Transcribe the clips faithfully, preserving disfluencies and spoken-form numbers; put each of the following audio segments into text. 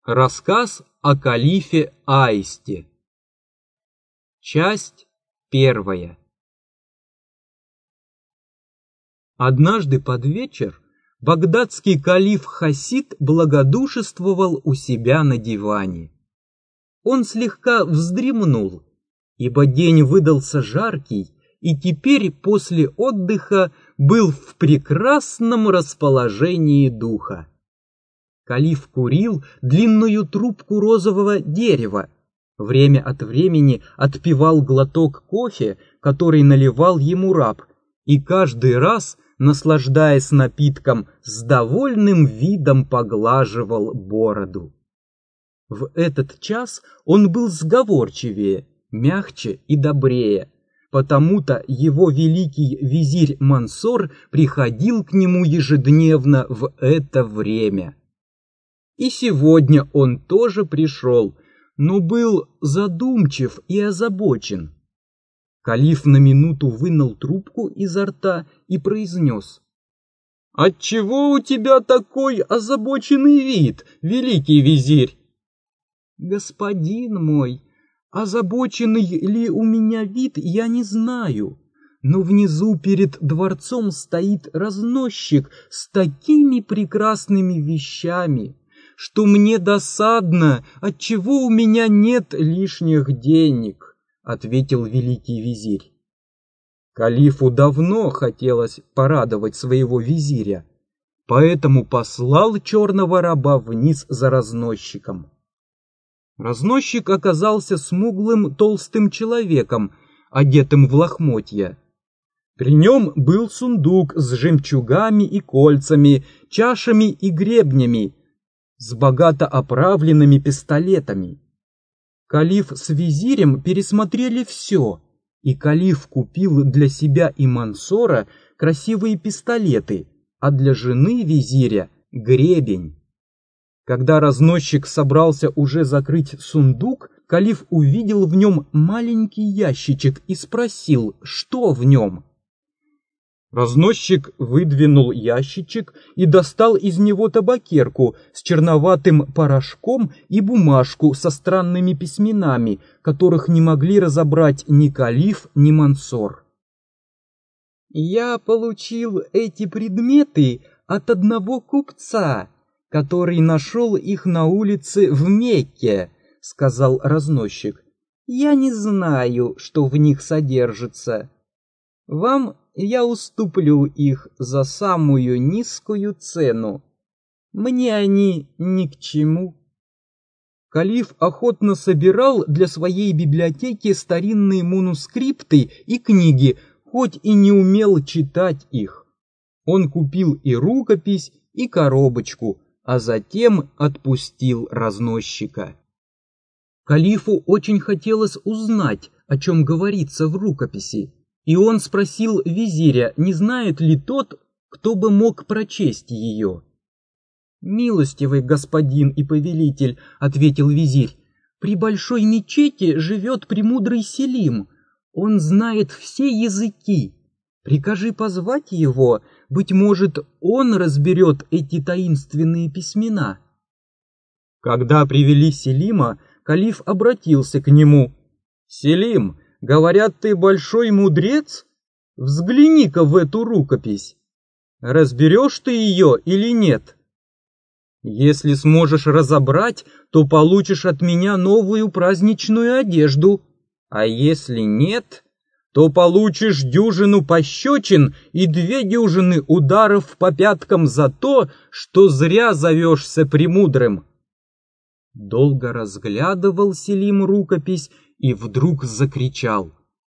Рассказ о калифе Аисте. Часть первая. Однажды под вечер багдадский калиф Хасид благодушествовал у себя на диване. Он слегка вздремнул, ибо день выдался жаркий, и теперь после отдыха был в прекрасном расположении духа. Калиф курил длинную трубку розового дерева, время от времени отпивал глоток кофе, который наливал ему раб, и каждый раз, наслаждаясь напитком, с довольным видом поглаживал бороду. В этот час он был сговорчивее, мягче и добрее, потому-то его великий визирь Мансор приходил к нему ежедневно в это время. И сегодня он тоже пришел, но был задумчив и озабочен. Калиф на минуту вынул трубку изо рта и произнес: «Отчего у тебя такой озабоченный вид, великий визирь?» «Господин мой, озабоченный ли у меня вид, я не знаю, но внизу перед дворцом стоит разносчик с такими прекрасными вещами, что мне досадно, отчего у меня нет лишних денег», — ответил великий визирь. Калифу давно хотелось порадовать своего визиря, поэтому послал черного раба вниз за разносчиком. Разносчик оказался смуглым толстым человеком, одетым в лохмотья. При нем был сундук с жемчугами и кольцами, чашами и гребнями, с богато оправленными пистолетами. Калиф с визирем пересмотрели все, и калиф купил для себя и Мансора красивые пистолеты, а для жены визиря — гребень. Когда разносчик собрался уже закрыть сундук, калиф увидел в нем маленький ящичек и спросил, что в нем. Разносчик выдвинул ящичек и достал из него табакерку с черноватым порошком и бумажку со странными письменами, которых не могли разобрать ни калиф, ни Мансор. «Я получил эти предметы от одного купца, который нашел их на улице в Мекке», — сказал разносчик. «Я не знаю, что в них содержится. Вам я уступлю их за самую низкую цену. Мне они ни к чему». Калиф охотно собирал для своей библиотеки старинные манускрипты и книги, хоть и не умел читать их. Он купил и рукопись, и коробочку, а затем отпустил разносчика. Калифу очень хотелось узнать, о чем говорится в рукописи, и он спросил визиря, не знает ли тот, кто бы мог прочесть ее. «Милостивый господин и повелитель», — ответил визирь, — «при большой мечети живет премудрый Селим. Он знает все языки. Прикажи позвать его, быть может, он разберет эти таинственные письмена». Когда привели Селима, калиф обратился к нему: «Селим, говорят, ты большой мудрец? Взгляни-ка в эту рукопись. Разберешь ты ее или нет? Если сможешь разобрать, то получишь от меня новую праздничную одежду, а если нет, то получишь дюжину пощечин и две дюжины ударов по пяткам за то, что зря зовешься премудрым». Долго разглядывал Селим рукопись и вдруг закричал: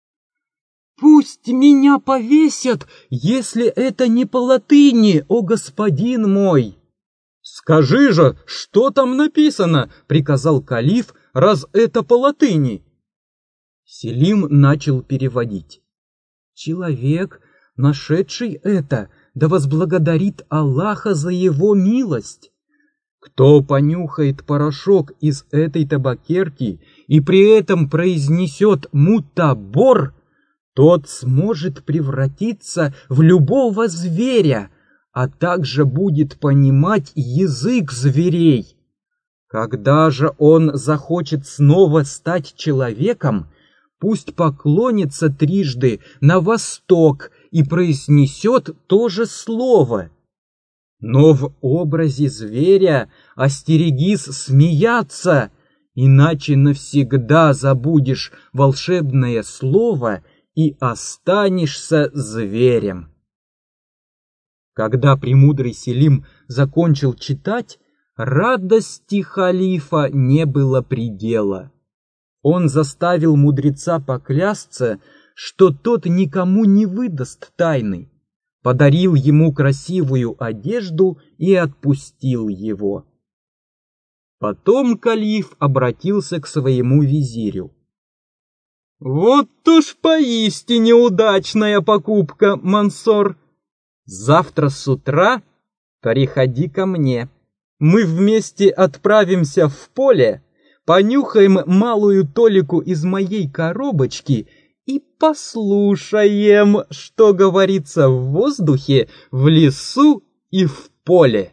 «Пусть меня повесят, если это не по латыни, о господин мой!» «Скажи же, что там написано?» — приказал калиф, «раз это по латыни». Селим начал переводить. «Человек, нашедший это, да возблагодарит Аллаха за его милость. Кто понюхает порошок из этой табакерки и при этом произнесет мутабор, тот сможет превратиться в любого зверя, а также будет понимать язык зверей. Когда же он захочет снова стать человеком, пусть поклонится трижды на восток и произнесет то же слово. Но в образе зверя остерегись смеяться, иначе навсегда забудешь волшебное слово и останешься зверем. Когда премудрый Селим закончил читать, радости халифа не было предела. Он заставил мудреца поклясться, что тот никому не выдаст тайны, подарил ему красивую одежду и отпустил его. Потом калиф обратился к своему визирю. «Вот уж поистине удачная покупка, Мансор! Завтра с утра приходи ко мне. Мы вместе отправимся в поле, понюхаем малую толику из моей коробочки и послушаем, что говорится в воздухе, в лесу и в поле».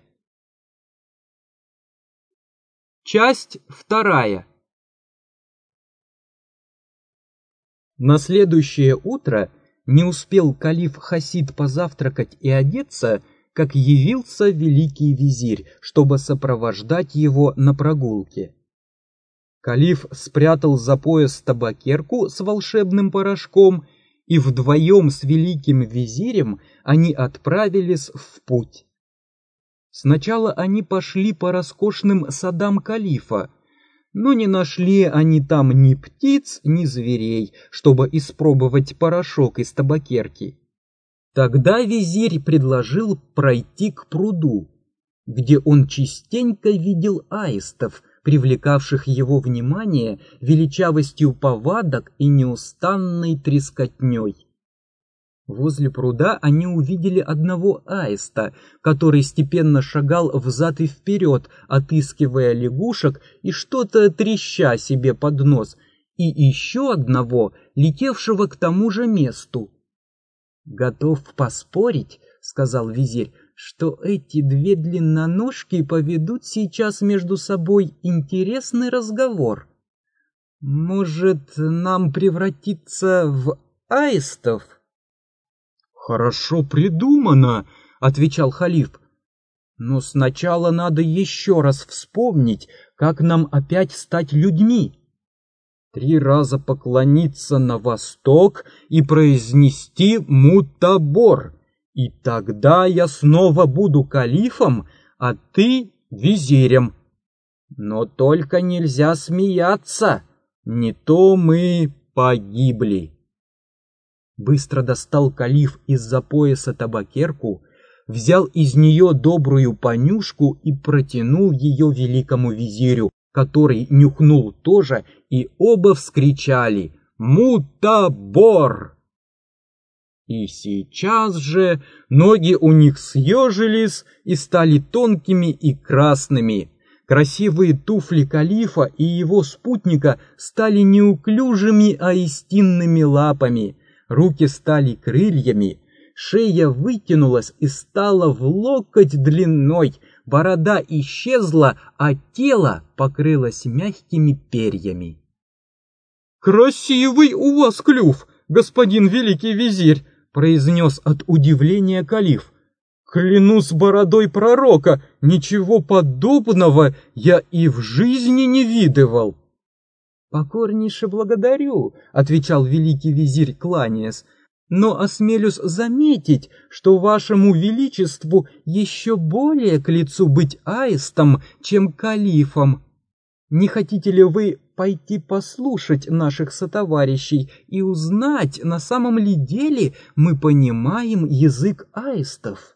Часть вторая. На следующее утро не успел калиф Хасид позавтракать и одеться, как явился великий визирь, чтобы сопровождать его на прогулке. Калиф спрятал за пояс табакерку с волшебным порошком, и вдвоем с великим визирем они отправились в путь. Сначала они пошли по роскошным садам калифа, но не нашли они там ни птиц, ни зверей, чтобы испробовать порошок из табакерки. Тогда визирь предложил пройти к пруду, где он частенько видел аистов, привлекавших его внимание величавостью повадок и неустанной трескотней. Возле пруда они увидели одного аиста, который степенно шагал взад и вперед, отыскивая лягушек и что-то треща себе под нос, и еще одного, летевшего к тому же месту. «Готов поспорить, — сказал визирь, — что эти две длинноножки поведут сейчас между собой интересный разговор. Может, нам превратиться в аистов?» «Хорошо придумано, — отвечал халиф. — Но сначала надо еще раз вспомнить, как нам опять стать людьми. Три раза поклониться на восток и произнести мутабор, и тогда я снова буду калифом, а ты визирем. Но только нельзя смеяться, не то мы погибли». Быстро достал калиф из-за пояса табакерку, взял из нее добрую понюшку и протянул ее великому визирю, который нюхнул тоже, и оба вскричали «Мутабор!». И сейчас же ноги у них съежились и стали тонкими и красными. Красивые туфли калифа и его спутника стали неуклюжими аистинными лапами. Руки стали крыльями, шея вытянулась и стала в локоть длиной, борода исчезла, а тело покрылось мягкими перьями. «Красивый у вас клюв, господин великий визирь!» — произнес от удивления калиф. «Клянусь бородой пророка, ничего подобного я и в жизни не видывал». «Покорнейше благодарю, — отвечал великий визирь, кланяясь, — но осмелюсь заметить, что вашему величеству еще более к лицу быть аистом, чем калифом. Не хотите ли вы пойти послушать наших сотоварищей и узнать, на самом ли деле мы понимаем язык аистов?»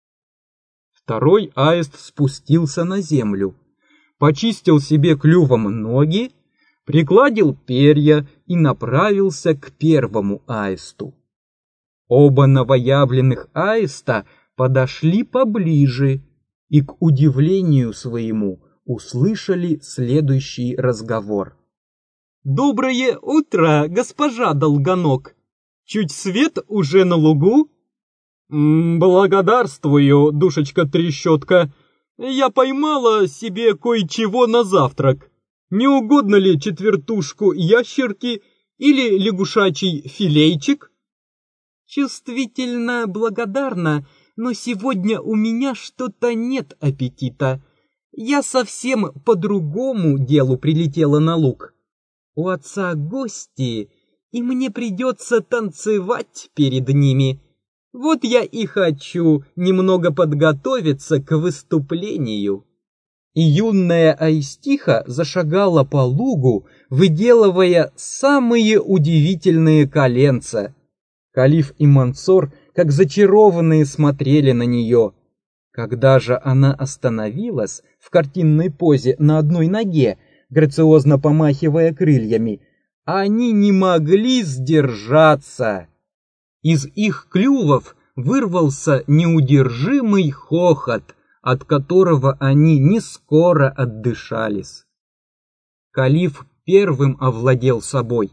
Второй аист спустился на землю, почистил себе клювом ноги, пригладил перья и направился к первому аисту. Оба новоявленных аиста подошли поближе и, к удивлению своему, услышали следующий разговор. «Доброе утро, госпожа Долгоног! Чуть свет уже на лугу?» «Благодарствую, душечка-трещотка. Я поймала себе кое-чего на завтрак. Не угодно ли четвертушку ящерки или лягушачий филейчик? Чувствительно благодарна, но сегодня у меня что-то нет аппетита. Я совсем по другому делу прилетела на луг. У отца гости, и мне придется танцевать перед ними. Вот я и хочу немного подготовиться к выступлению. И юная Аистиха зашагала по лугу, выделывая самые удивительные коленца. Калиф и Мансор, как зачарованные, смотрели на нее. Когда же она остановилась в картинной позе на одной ноге, грациозно помахивая крыльями, они не могли сдержаться. Из их клювов вырвался неудержимый хохот, от которого они не скоро отдышались. Калиф первым овладел собой.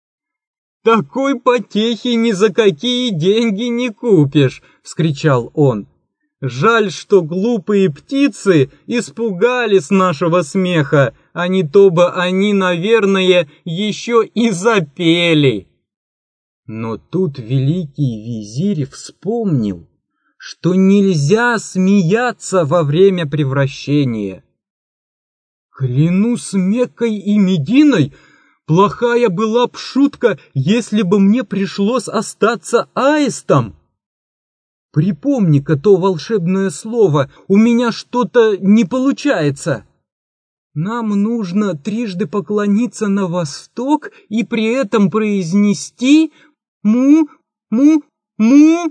«Такой потехи ни за какие деньги не купишь!» — вскричал он. «Жаль, что глупые птицы испугались нашего смеха, а не то бы они, наверное, еще и запели». Но тут великий визирь вспомнил, что нельзя смеяться во время превращения. «Клянусь Меккой и Мединой, плохая была б шутка, если бы мне пришлось остаться аистом. Припомни-ка то волшебное слово, у меня что-то не получается. Нам нужно трижды поклониться на восток и при этом произнести «му, му, му».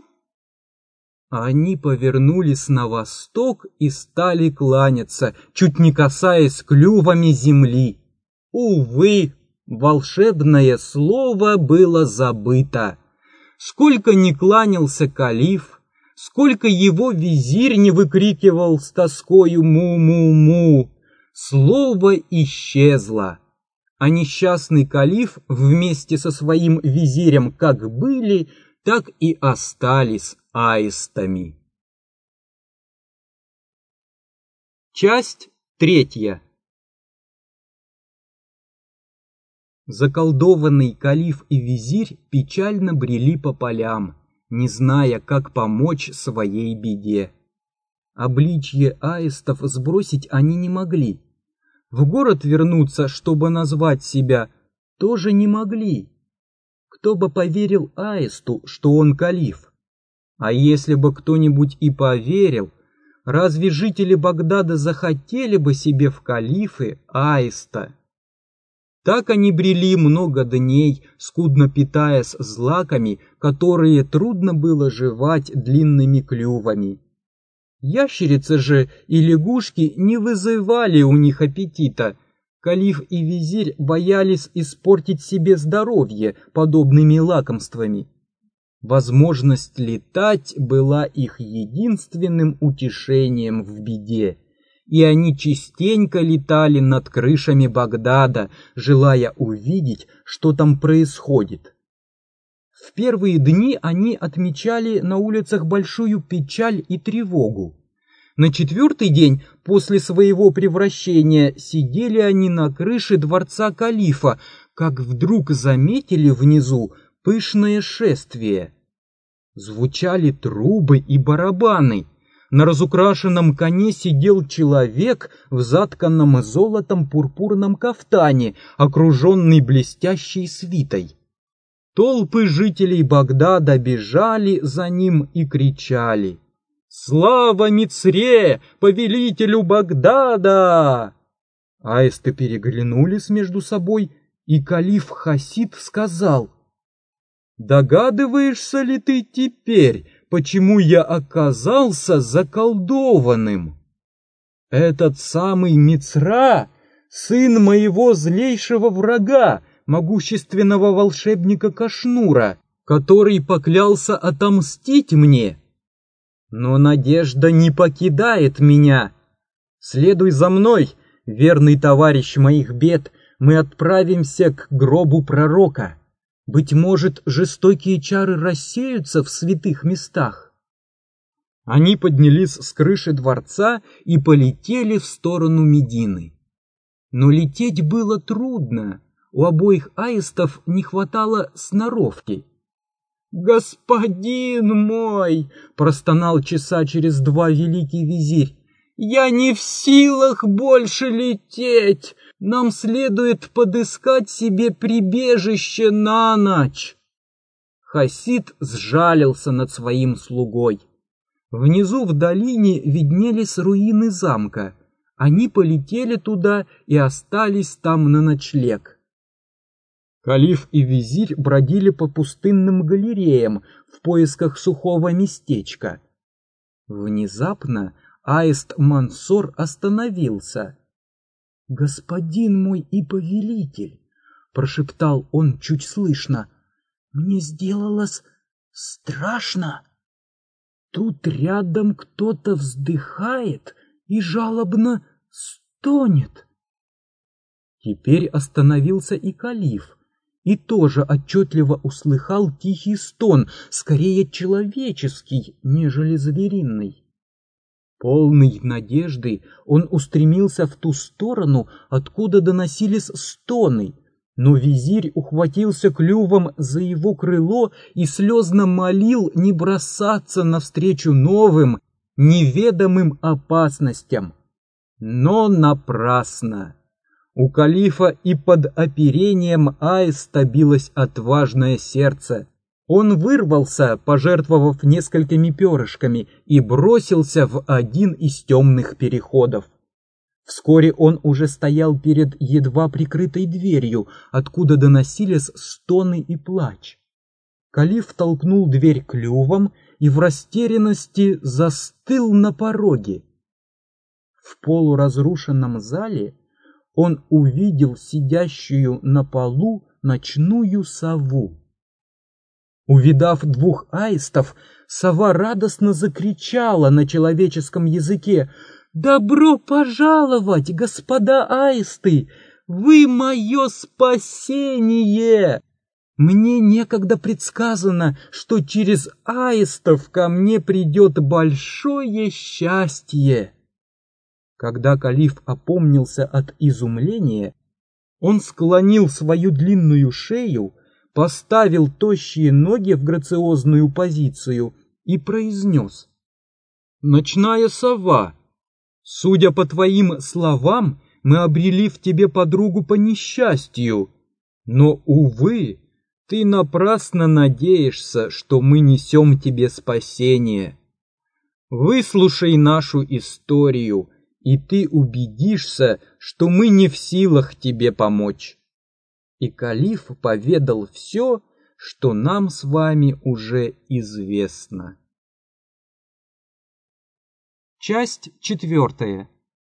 Они повернулись на восток и стали кланяться, чуть не касаясь клювами земли. Увы, волшебное слово было забыто. Сколько ни кланялся калиф, сколько его визирь не выкрикивал с тоскою «му-му-му», слово исчезло, а несчастный калиф вместе со своим визирем как были, так и остались аистами. Часть третья. Заколдованный калиф и визирь печально брели по полям, не зная, как помочь своей беде. Обличье аистов сбросить они не могли. В город вернуться, чтобы назвать себя, тоже не могли. Кто бы поверил аисту, что он калиф? А если бы кто-нибудь и поверил, разве жители Багдада захотели бы себе в калифы аиста? Так они брели много дней, скудно питаясь злаками, которые трудно было жевать длинными клювами. Ящерицы же и лягушки не вызывали у них аппетита. Калиф и визирь боялись испортить себе здоровье подобными лакомствами. Возможность летать была их единственным утешением в беде, и они частенько летали над крышами Багдада, желая увидеть, что там происходит. В первые дни они отмечали на улицах большую печаль и тревогу. На четвертый день после своего превращения сидели они на крыше дворца калифа, как вдруг заметили внизу пышное шествие. Звучали трубы и барабаны. На разукрашенном коне сидел человек в затканном золотом пурпурном кафтане, окруженный блестящей свитой. Толпы жителей Багдада бежали за ним и кричали: «Слава Мицре, повелителю Багдада!» Аисты переглянулись между собой, и калиф Хасид сказал: «Догадываешься ли ты теперь, почему я оказался заколдованным? Этот самый Мицра, сын моего злейшего врага, могущественного волшебника Кашнура, который поклялся отомстить мне. Но надежда не покидает меня. Следуй за мной, верный товарищ моих бед, мы отправимся к гробу пророка. Быть может, жестокие чары рассеются в святых местах». Они поднялись с крыши дворца и полетели в сторону Медины. Но лететь было трудно, у обоих аистов не хватало сноровки. «Господин мой!» — простонал часа через два великий визирь. «Я не в силах больше лететь! Нам следует подыскать себе прибежище на ночь!» Хасид сжалился над своим слугой. Внизу в долине виднелись руины замка. Они полетели туда и остались там на ночлег. Калиф и визирь бродили по пустынным галереям в поисках сухого местечка. Внезапно аист Мансор остановился. «Господин мой и повелитель!» — прошептал он чуть слышно. «Мне сделалось страшно. Тут рядом кто-то вздыхает и жалобно стонет». Теперь остановился и Калиф, и тоже отчетливо услыхал тихий стон, скорее человеческий, нежели звериный. Полный надежды, он устремился в ту сторону, откуда доносились стоны, но визирь ухватился клювом за его крыло и слезно молил не бросаться навстречу новым, неведомым опасностям. Но напрасно. У Калифа и под оперением аиста билось отважное сердце. Он вырвался, пожертвовав несколькими перышками, и бросился в один из темных переходов. Вскоре он уже стоял перед едва прикрытой дверью, откуда доносились стоны и плач. Калиф толкнул дверь клювом и в растерянности застыл на пороге. В полуразрушенном зале он увидел сидящую на полу ночную сову. Увидав двух аистов, сова радостно закричала на человеческом языке: «Добро пожаловать, господа аисты! Вы мое спасение! Мне некогда предсказано, что через аистов ко мне придет большое счастье». Когда Калиф опомнился от изумления, он склонил свою длинную шею, поставил тощие ноги в грациозную позицию и произнес: «Ночная сова, судя по твоим словам, мы обрели в тебе подругу по несчастью, но, увы, ты напрасно надеешься, что мы несем тебе спасение. Выслушай нашу историю, и ты убедишься, что мы не в силах тебе помочь». И Калиф поведал все, что нам с вами уже известно. Часть четвертая.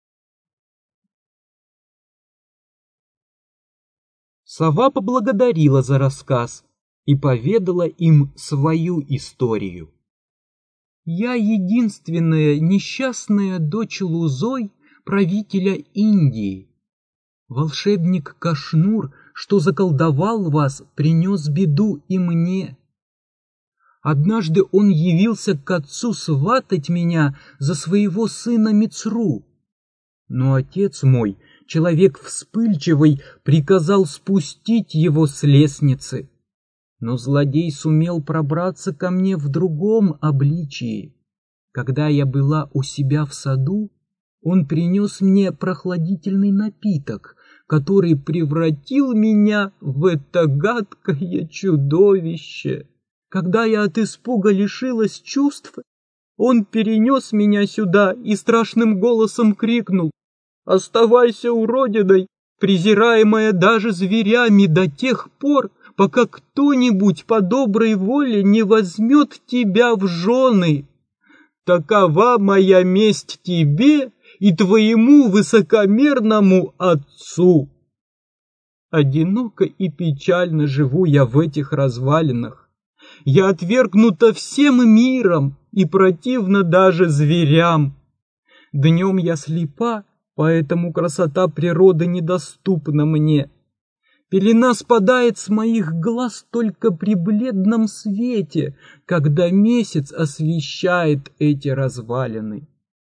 Сова поблагодарила за рассказ и поведала им свою историю. «Я единственная несчастная дочь Лузой, правителя Индии. Волшебник Кашнур, что заколдовал вас, принес беду и мне. Однажды он явился к отцу сватать меня за своего сына Мицру. Но отец мой, человек вспыльчивый, приказал спустить его с лестницы. Но злодей сумел пробраться ко мне в другом обличии. Когда я была у себя в саду, он принес мне прохладительный напиток, который превратил меня в это гадкое чудовище. Когда я от испуга лишилась чувств, он перенес меня сюда и страшным голосом крикнул: «Оставайся уродиной, презираемая даже зверями, до тех пор, пока кто-нибудь по доброй воле не возьмет тебя в жены. Такова моя месть тебе и твоему высокомерному отцу». Одиноко и печально живу я в этих развалинах. Я отвергнута всем миром и противна даже зверям. Днем я слепа, поэтому красота природы недоступна мне. Пелена спадает с моих глаз только при бледном свете, когда месяц освещает эти развалины.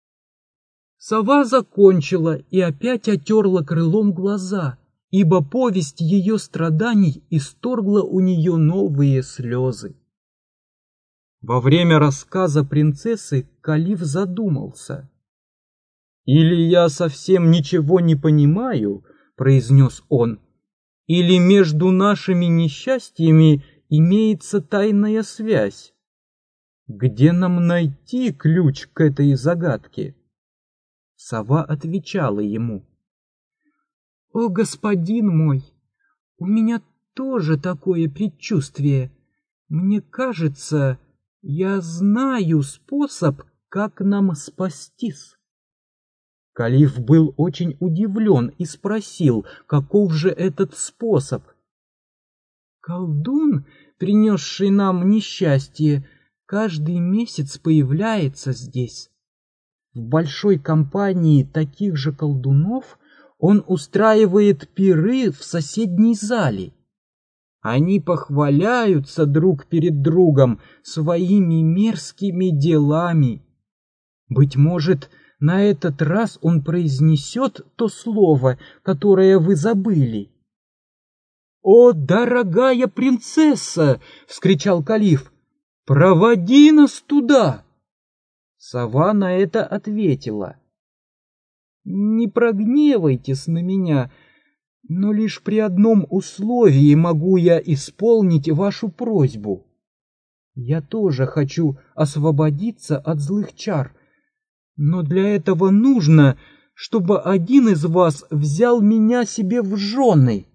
Сова закончила и опять отерла крылом глаза, ибо повесть ее страданий исторгла у нее новые слезы. Во время рассказа принцессы калиф задумался. «Или я совсем ничего не понимаю», — произнес он, — «или между нашими несчастьями имеется тайная связь. Где нам найти ключ к этой загадке?» Сова отвечала ему: «О, господин мой, у меня тоже такое предчувствие. Мне кажется, я знаю способ, как нам спастись». Калиф был очень удивлен и спросил, каков же этот способ. «Колдун, принесший нам несчастье, каждый месяц появляется здесь. В большой компании таких же колдунов он устраивает пиры в соседней зале. Они похваляются друг перед другом своими мерзкими делами. Быть может, на этот раз он произнесет то слово, которое вы забыли». «О, дорогая принцесса!» — вскричал калиф. «Проводи нас туда!» Сова на это ответила: «Не прогневайтесь на меня, но лишь при одном условии могу я исполнить вашу просьбу. Я тоже хочу освободиться от злых чар, но для этого нужно, чтобы один из вас взял меня себе в жены».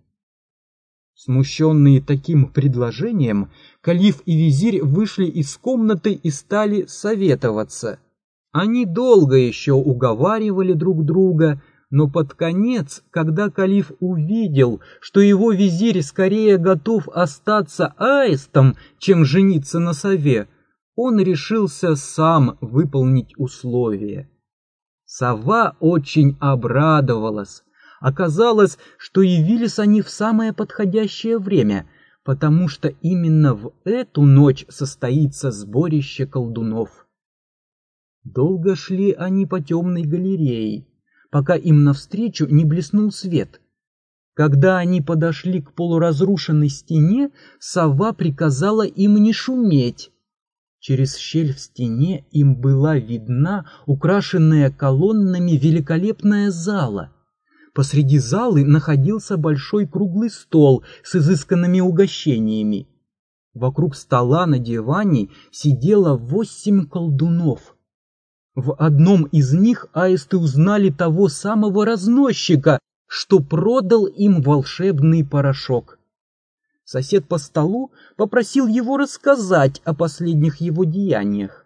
Смущенные таким предложением, калиф и визирь вышли из комнаты и стали советоваться. Они долго еще уговаривали друг друга, но под конец, когда калиф увидел, что его визирь скорее готов остаться аистом, чем жениться на сове, он решился сам выполнить условие. Сова очень обрадовалась. Оказалось, что явились они в самое подходящее время, потому что именно в эту ночь состоится сборище колдунов. Долго шли они по темной галерее, пока им навстречу не блеснул свет. Когда они подошли к полуразрушенной стене, сова приказала им не шуметь. Через щель в стене им была видна украшенная колоннами великолепная зала. Посреди залы находился большой круглый стол с изысканными угощениями. Вокруг стола на диване сидело восемь колдунов. В одном из них аисты узнали того самого разносчика, что продал им волшебный порошок. Сосед по столу попросил его рассказать о последних его деяниях.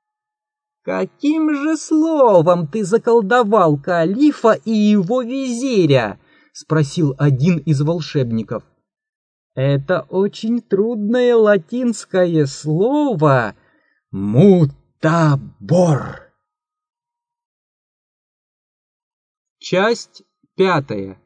«Каким же словом ты заколдовал калифа и его визиря?» — спросил один из волшебников. «Это очень трудное латинское слово «мутабор». Часть пятая.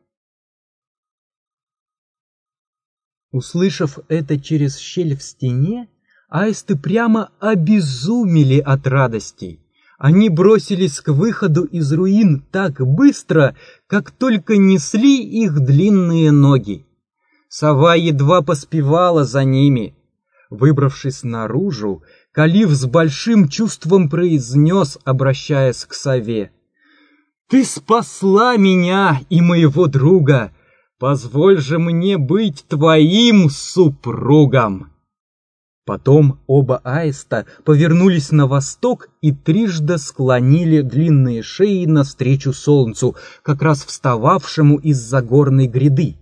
Услышав это через щель в стене, аисты прямо обезумели от радости. Они бросились к выходу из руин так быстро, как только несли их длинные ноги. Сова едва поспевала за ними. Выбравшись наружу, калиф с большим чувством произнес, обращаясь к сове: «Ты спасла меня и моего друга! Позволь же мне быть твоим супругом!» Потом оба аиста повернулись на восток и трижды склонили длинные шеи навстречу солнцу, как раз встававшему из-за горной гряды.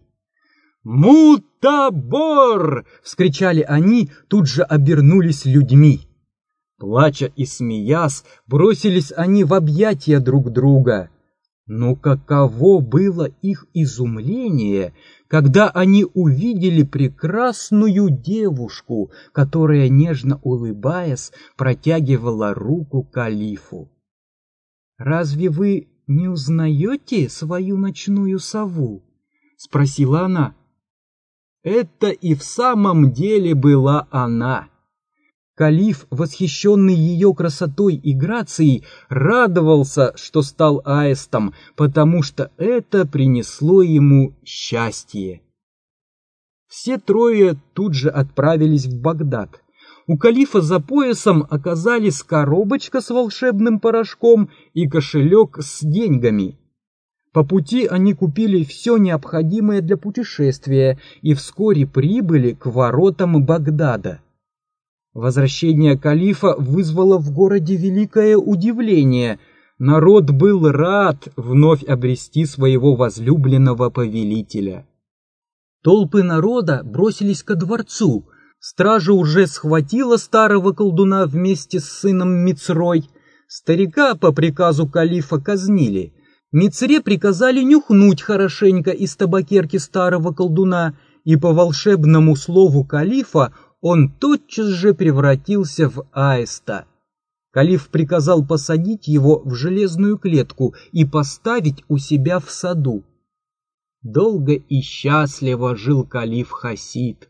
«Мутабор!» — вскричали они, тут же обернулись людьми. Плача и смеясь, бросились они в объятия друг друга. Но каково было их изумление, когда они увидели прекрасную девушку, которая, нежно улыбаясь, протягивала руку калифу. «Разве вы не узнаете свою ночную сову?» — спросила она. Это и в самом деле была она. Калиф, восхищенный ее красотой и грацией, радовался, что стал аистом, потому что это принесло ему счастье. Все трое тут же отправились в Багдад. У калифа за поясом оказались коробочка с волшебным порошком и кошелек с деньгами. По пути они купили все необходимое для путешествия и вскоре прибыли к воротам Багдада. Возвращение калифа вызвало в городе великое удивление. Народ был рад вновь обрести своего возлюбленного повелителя. Толпы народа бросились ко дворцу. Стража уже схватила старого колдуна вместе с сыном Мицрой. Старика по приказу калифа казнили. Мицре приказали нюхнуть хорошенько из табакерки старого колдуна, и по волшебному слову калифа он тотчас же превратился в аиста. Калиф приказал посадить его в железную клетку и поставить у себя в саду. Долго и счастливо жил калиф Хасид.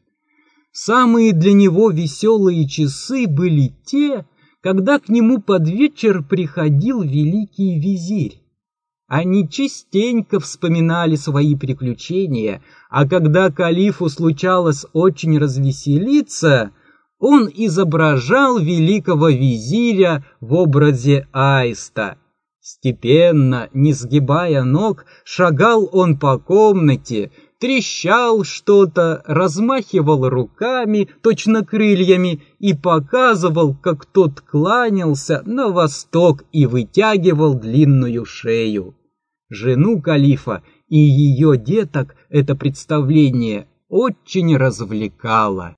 Самые для него веселые часы были те, когда к нему под вечер приходил великий визирь. Они частенько вспоминали свои приключения, а когда калифу случалось очень развеселиться, он изображал великого визиря в образе аиста. Степенно, не сгибая ног, шагал он по комнате, трещал что-то, размахивал руками, точно крыльями, и показывал, как тот кланялся на восток и вытягивал длинную шею. Жену калифа и ее деток это представление очень развлекало.